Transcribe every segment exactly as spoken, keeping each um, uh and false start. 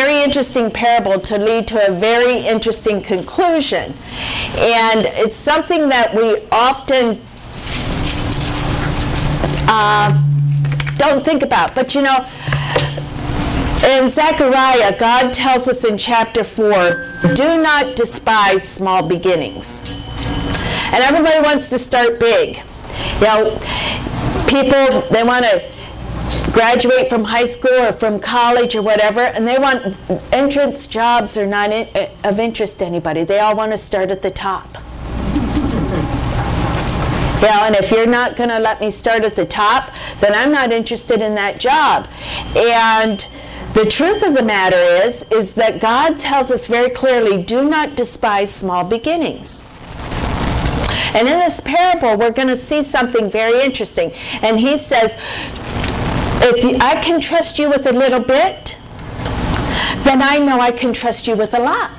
very interesting parable to lead to a very interesting conclusion. And it's something that we often uh, don't think about. But you know, in Zechariah, God tells us in chapter four, do not despise small beginnings. And everybody wants to start big. You know, people, they want to graduate from high school or from college or whatever, and they want entrance jobs are not in, uh, of interest to anybody. They all want to start at the top. You know, and if you're not going to let me start at the top, then I'm not interested in that job. And the truth of the matter is, is that God tells us very clearly, do not despise small beginnings. And in this parable, we're going to see something very interesting. And he says, if you, I can trust you with a little bit, then I know I can trust you with a lot.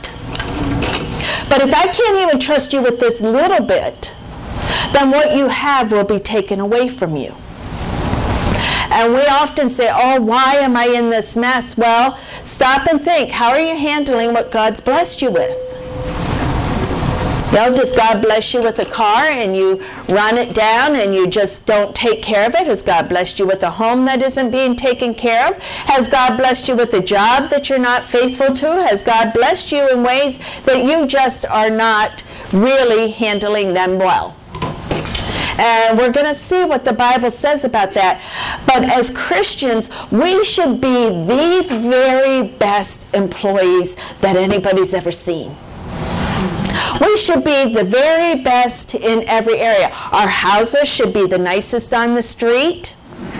But if I can't even trust you with this little bit, then what you have will be taken away from you. And we often say, oh, why am I in this mess? Well, stop and think. How are you handling what God's blessed you with? You know, does God bless you with a car and you run it down and you just don't take care of it? Has God blessed you with a home that isn't being taken care of? Has God blessed you with a job that you're not faithful to? Has God blessed you in ways that you just are not really handling them well? And we're going to see what the Bible says about that. But as Christians, we should be the very best employees that anybody's ever seen. We should be the very best in every area. Our houses should be the nicest on the street.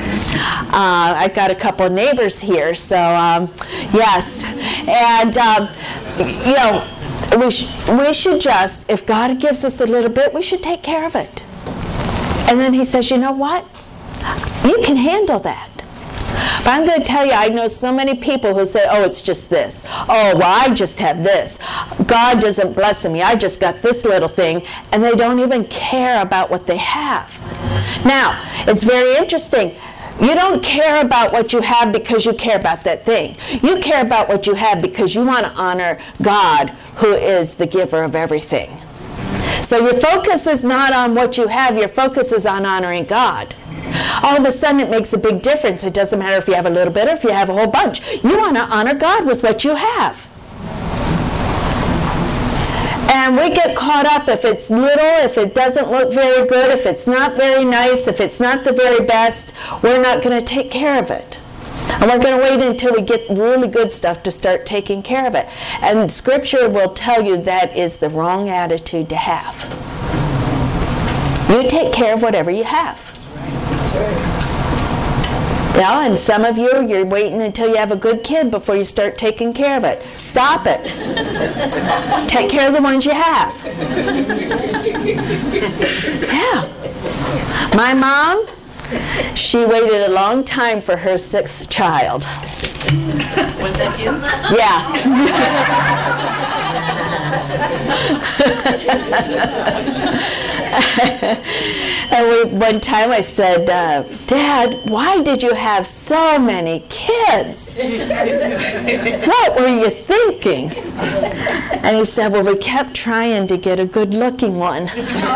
Uh, I've got a couple of neighbors here, so um, yes. And, um, you know, we, sh- we should just, if God gives us a little bit, we should take care of it. And then he says, you know what? You can handle that. But I'm going to tell you, I know so many people who say, oh, it's just this. Oh, well, I just have this. God doesn't bless me. I just got this little thing. And they don't even care about what they have. Now, it's very interesting. You don't care about what you have because you care about that thing. You care about what you have because you want to honor God, who is the giver of everything. So your focus is not on what you have. Your focus is on honoring God. All of a sudden it makes a big difference. It doesn't matter if you have a little bit or if you have a whole bunch. You want to honor God with what you have. And we get caught up if it's little, if it doesn't look very good, if it's not very nice, if it's not the very best, we're not going to take care of it. And we're going to wait until we get really good stuff to start taking care of it. And Scripture will tell you that is the wrong attitude to have. You take care of whatever you have. You know, and some of you, you're waiting until you have a good kid before you start taking care of it. Stop it. Take care of the ones you have. Yeah. My mom, she waited a long time for her sixth child. Was that you? Yeah. And we, one time I said, uh, Dad, why did you have so many kids? What were you thinking? And he said, well, we kept trying to get a good-looking one.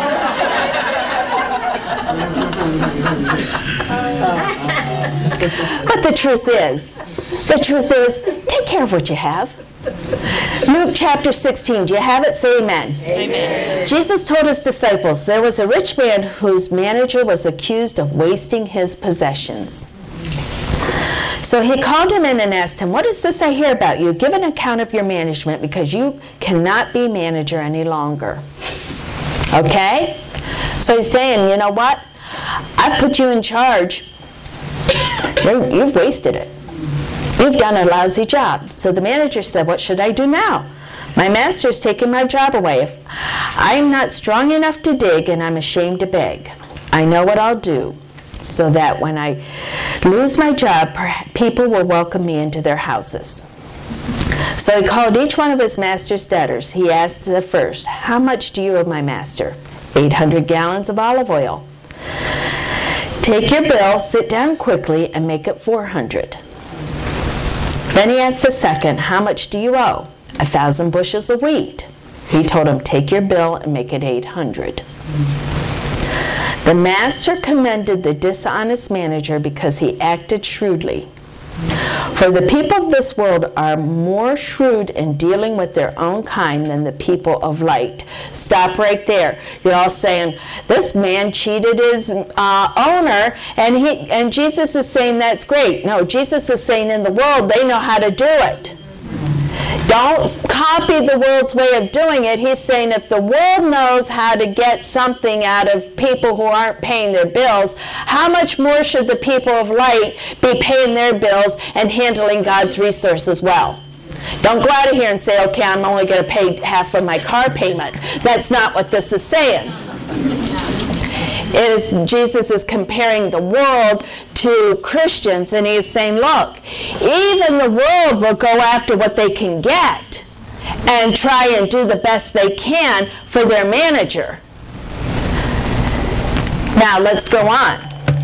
But the truth is, the truth is, take care of what you have. Luke chapter sixteen, do you have it? Say amen. Amen. Jesus told his disciples, there was a rich man whose manager was accused of wasting his possessions. So he called him in and asked him, what is this I hear about you? Give an account of your management because you cannot be manager any longer. Okay? So he's saying, you know what? I've put you in charge. You've wasted it. You've done a lousy job. So the manager said, what should I do now? My master's taken my job away. If I'm not strong enough to dig and I'm ashamed to beg, I know what I'll do so that when I lose my job, people will welcome me into their houses. So he called each one of his master's debtors. He asked the first, how much do you owe my master? eight hundred gallons of olive oil. Take your bill, sit down quickly, and make it four hundred. Then he asked the second, how much do you owe? A thousand bushels of wheat. He told him, take your bill and make it eight hundred. The master commended the dishonest manager because he acted shrewdly. For the people of this world are more shrewd in dealing with their own kind than the people of light. Stop right there. You're all saying, this man cheated his uh, owner, and he and Jesus is saying that's great. No, Jesus is saying in the world they know how to do it. Don't copy the world's way of doing it. He's saying if the world knows how to get something out of people who aren't paying their bills, how much more should the people of light be paying their bills and handling God's resources well? Don't go out of here and say, okay, I'm only going to pay half of my car payment. That's not what this is saying. It is, Jesus is comparing the world to Christians, and he's saying, look, even the world will go after what they can get and try and do the best they can for their manager. Now, let's go on.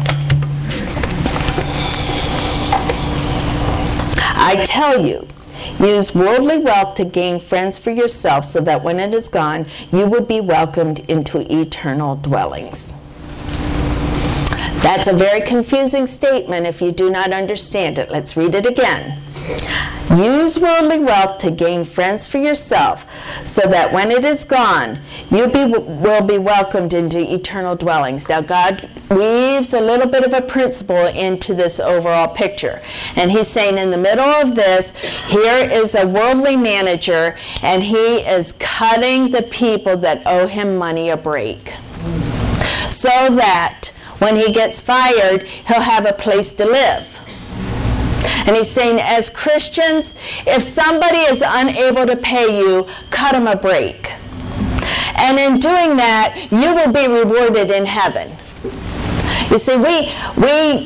I tell you, use worldly wealth to gain friends for yourself so that when it is gone, you would be welcomed into eternal dwellings. That's a very confusing statement if you do not understand it. Let's read it again. Use worldly wealth to gain friends for yourself, so that when it is gone, you be, will be welcomed into eternal dwellings. Now, God weaves a little bit of a principle into this overall picture. And he's saying in the middle of this, here is a worldly manager, and he is cutting the people that owe him money a break. So that when he gets fired, he'll have a place to live. And he's saying, as Christians, if somebody is unable to pay you, cut them a break. And in doing that, you will be rewarded in heaven. You see, we, we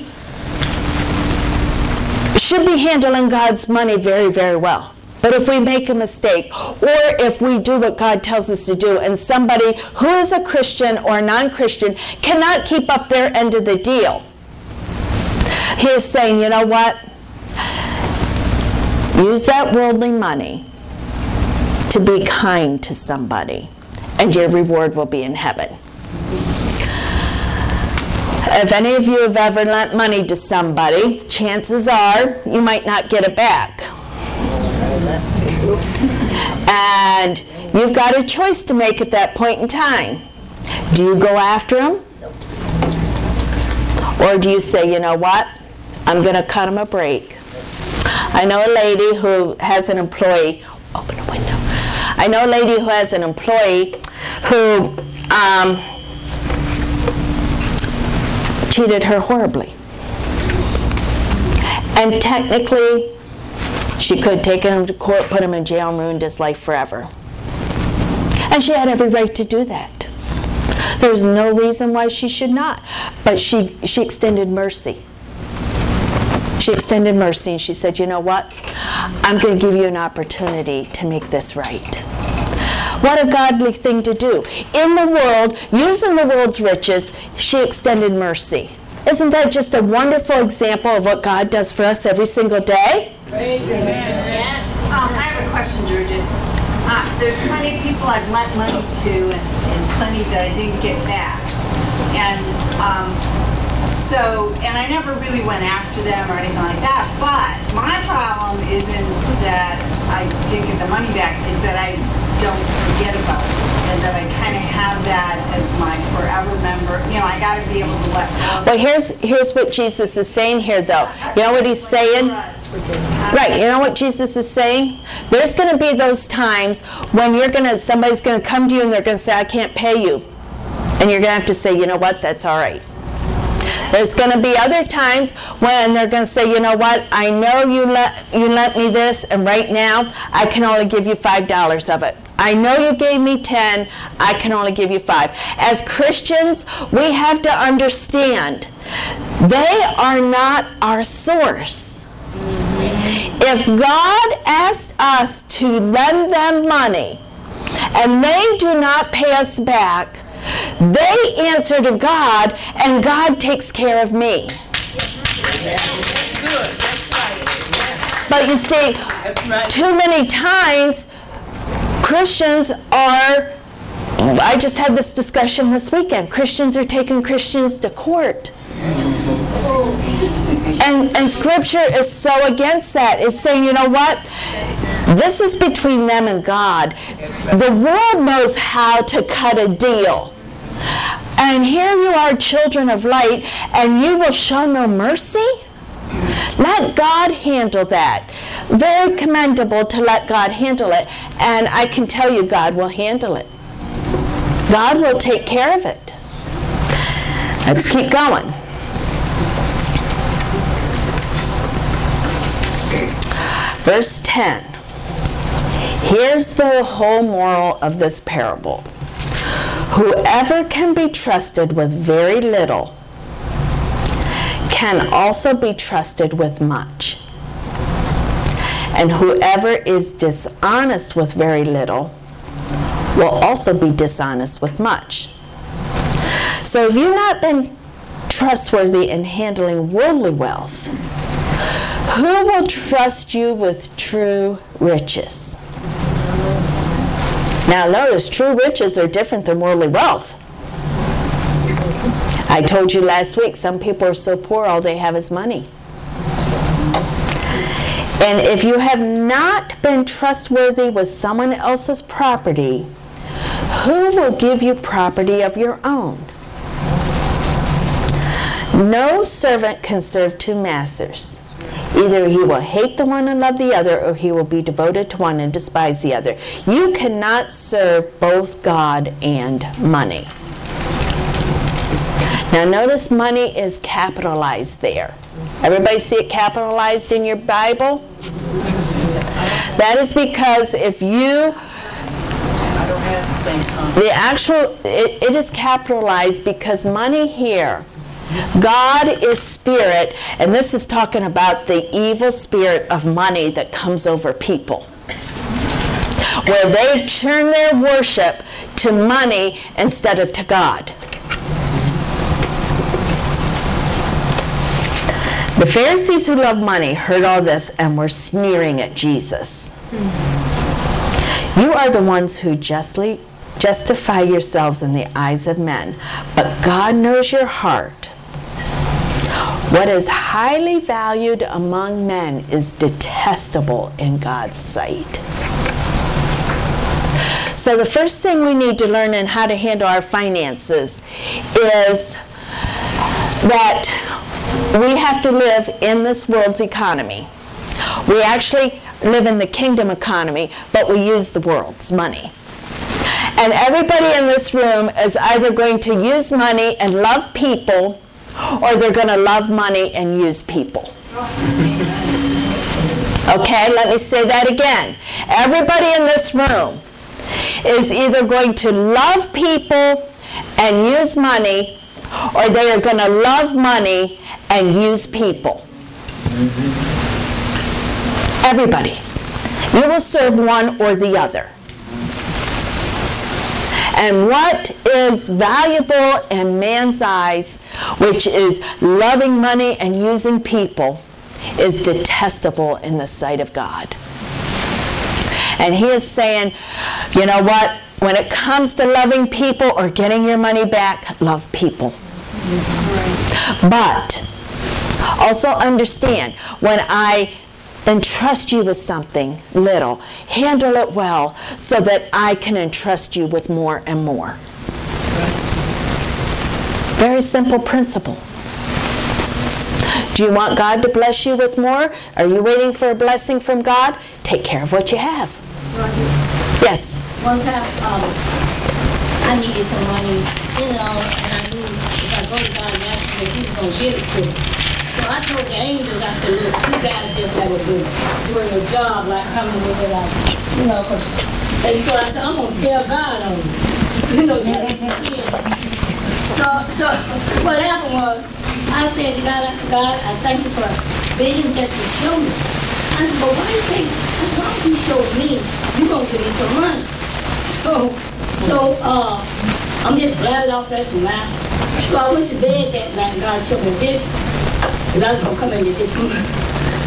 should be handling God's money very, very well. But if we make a mistake, or if we do what God tells us to do, and somebody who is a Christian or non-Christian cannot keep up their end of the deal, he is saying, you know what? Use that worldly money to be kind to somebody, and your reward will be in heaven. If any of you have ever lent money to somebody, chances are you might not get it back. And you've got a choice to make at that point in time. Do you go after them? Or do you say, you know what? I'm going to cut them a break. I know a lady who has an employee. Open the window. I know a lady who has an employee who um, cheated her horribly. And technically, she could take him to court, put him in jail, and ruined his life forever. And she had every right to do that. There's no reason why she should not. But she, she extended mercy. She extended mercy, and she said, you know what? I'm going to give you an opportunity to make this right. What a godly thing to do. In the world, using the world's riches, she extended mercy. Isn't that just a wonderful example of what God does for us every single day? Yes. Um, I have a question, Georgia. Uh, there's plenty of people I've lent money to, and, and plenty that I didn't get back. And um, so, and I never really went after them or anything like that. But my problem isn't that I didn't get the money back; is that I don't forget about it, and that I kind of have that as my forever member. You know, I got to be able to let go. Well, here's here's what Jesus is saying here, though. You know what he's saying? Right, you know what Jesus is saying? There's going to be those times when you're going to, somebody's going to come to you and they're going to say, I can't pay you. And you're going to have to say, you know what, that's all right. There's going to be other times when they're going to say, you know what, I know you let, you lent me this, and right now I can only give you five dollars of it. I know you gave me ten, I can only give you five. As Christians, we have to understand they are not our source. If God asked us to lend them money and they do not pay us back, they answer to God, and God takes care of me. But you see, too many times, Christians are, I just had this discussion this weekend, Christians are taking Christians to court. And, and Scripture is so against that. It's saying, you know what? This is between them and God. The world knows how to cut a deal. And here you are, children of light, and you will show no mercy? Let God handle that. Very commendable to let God handle it. And I can tell you God will handle it. God will take care of it. Let's keep going. Verse ten. Here's the whole moral of this parable. Whoever can be trusted with very little can also be trusted with much. And whoever is dishonest with very little will also be dishonest with much. So if you've not been trustworthy in handling worldly wealth, who will trust you with true riches? Now notice, true riches are different than worldly wealth. I told you last week, some people are so poor all they have is money. And if you have not been trustworthy with someone else's property, who will give you property of your own? No servant can serve two masters. Either he will hate the one and love the other, or he will be devoted to one and despise the other. You cannot serve both God and money. Now notice money is capitalized there. Everybody see it capitalized in your Bible? That is because if you, the actual, it, it is capitalized because money here, God is spirit, and this is talking about the evil spirit of money that comes over people, where they turn their worship to money instead of to God. The Pharisees who loved money heard all this and were sneering at Jesus. You are the ones who justly justify yourselves in the eyes of men, but God knows your heart. What is highly valued among men is detestable in God's sight. So the first thing we need to learn in how to handle our finances is that we have to live in this world's economy. We actually live in the kingdom economy, but we use the world's money. And everybody in this room is either going to use money and love people, or they're going to love money and use people. Okay, let me say that again. Everybody in this room is either going to love people and use money, or they are going to love money and use people. Everybody. You will serve one or the other. And what is valuable in man's eyes, which is loving money and using people, is detestable in the sight of God. And he is saying, you know what? When it comes to loving people or getting your money back, love people. But also understand, when I entrust you with something little, handle it well so that I can entrust you with more and more. Very simple principle. Do you want God to bless you with more? Are you waiting for a blessing from God? Take care of what you have. Yes? One time, um, I needed some money, you know, and I knew if I go to God and ask him, he was going to give it to me. So I told the angels, I said, look, you guys just have a good, doing your job, like coming with it, like, you know, cause, and so I said, I'm going to tell God on you. You know, so, so what happened was, I said to God, I said, God, I thank you for visions that you showed me. I said, but why do you think, I said, why don't you show me, you're going to give me some money. So, so, uh, I'm just glad off that mouth. So I went to bed that night and God showed me this. Because I was going to come into this month.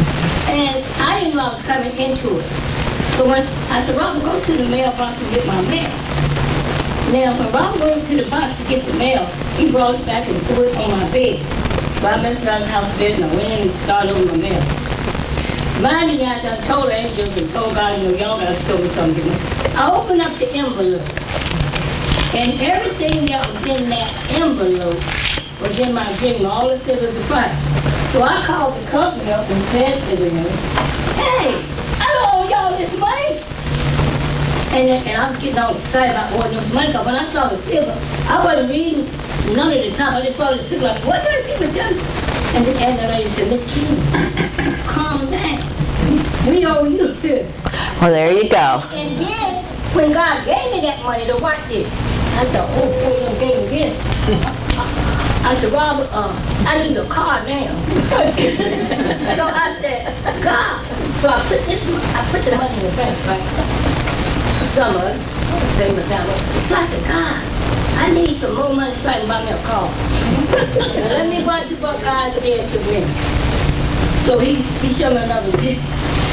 And I didn't know I was coming into it. So when I said, Robert, go to the mailbox and get my mail. Now, when Robert went to the box to get the mail, he brought it back and threw it on my bed. So I messed around the house bed and I went in and started over my mail. Mind you, I done told the angels and told God, you know, y'all gotta show me something. I opened up the envelope. And everything that was in that envelope was in my dream, all the figures of price. So I called the company up and said to them, hey, I don't owe y'all this money. And, then, and I was getting all excited about owing this money, because when I saw the figure, I wasn't reading none of the time. I just saw the figure like, what are people doing? And the, and the lady said, Miss King, calm down. We owe you this. Well, there you go. And then, when God gave me that money to watch this, I thought, oh, boy, you gave me this. I said, Robert, uh, I need a car now. So I said, God. So I put this, I put the money in the bank, right? Some of it, they were down. So I said, God, I need some more money so I can buy me a car. Now let me watch what God said to me. So he, he showed me another picture.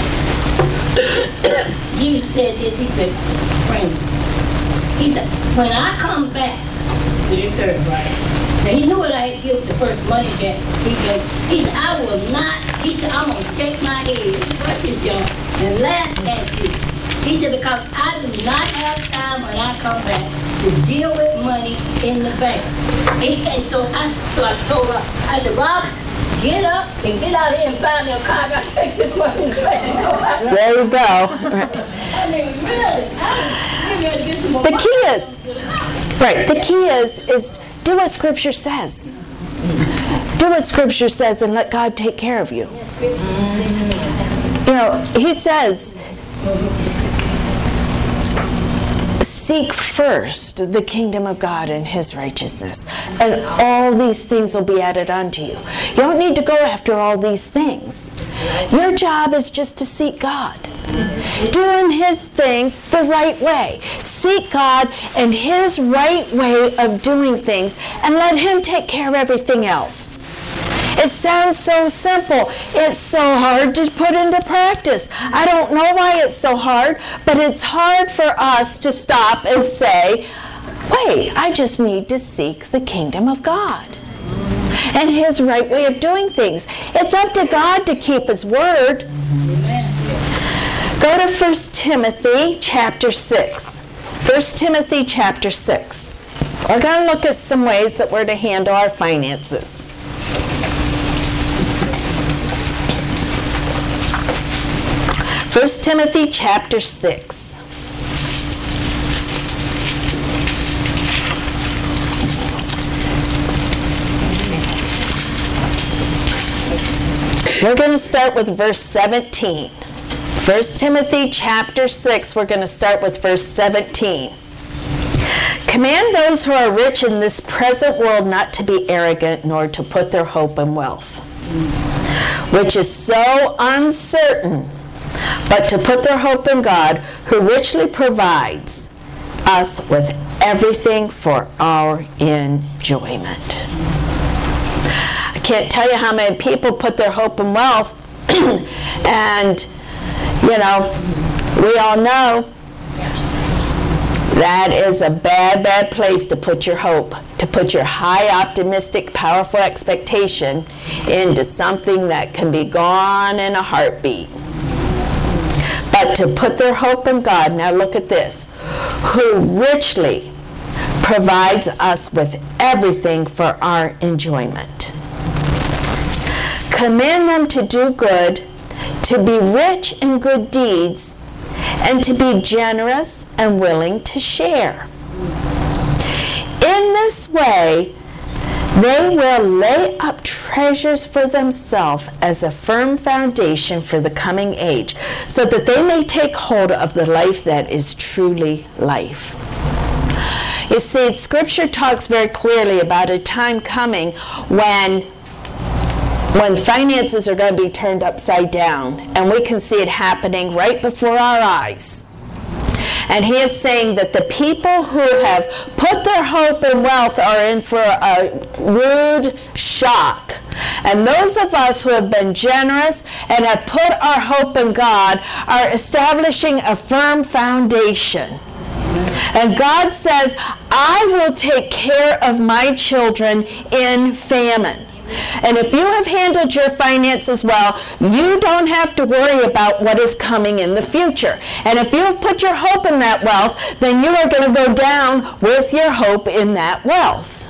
Jesus said this, he said, friend, he said, when I come back to this earth, right? Now he knew what I had given the first money that he gave. He said, I will not, he said, I'm going to shake my head, watch this, y'all, and laugh at you. He said, because I do not have time when I come back to deal with money in the bank. He, and so I, so I told her, I said, Rob, get up and get out here and find me a car. I got to take this money in the bank. There you go. I mean, really, I was get some more The money. key is, right, the key is, is do what Scripture says. Do what Scripture says and let God take care of you. You know, He says, seek first the kingdom of God and His righteousness, and all these things will be added unto you. You don't need to go after all these things. Your job is just to seek God, doing His things the right way. Seek God and His right way of doing things, and let Him take care of everything else. It sounds so simple. It's so hard to put into practice. I don't know why it's so hard, but it's hard for us to stop and say, wait, I just need to seek the kingdom of God and His right way of doing things. It's up to God to keep His word. Go to First Timothy chapter six. First Timothy chapter six. We're going to look at some ways that we're to handle our finances. First Timothy chapter six. We're going to start with verse seventeen. First Timothy chapter six, we're going to start with verse seventeen. Command those who are rich in this present world not to be arrogant, nor to put their hope in wealth, which is so uncertain, but to put their hope in God, who richly provides us with everything for our enjoyment. I can't tell you how many people put their hope in wealth, and, you know, we all know that is a bad, bad place to put your hope, to put your high, optimistic, powerful expectation into something that can be gone in a heartbeat. But to put their hope in God, now look at this, who richly provides us with everything for our enjoyment. Command them to do good, to be rich in good deeds, and to be generous and willing to share. In this way, they will lay up treasures for themselves as a firm foundation for the coming age, so that they may take hold of the life that is truly life. You see, Scripture talks very clearly about a time coming when when finances are going to be turned upside down, and we can see it happening right before our eyes. And he is saying that the people who have put their hope in wealth are in for a rude shock. And those of us who have been generous and have put our hope in God are establishing a firm foundation. And God says, I will take care of my children in famine. And if you have handled your finances well, you don't have to worry about what is coming in the future. And if you have put your hope in that wealth, then you are going to go down with your hope in that wealth.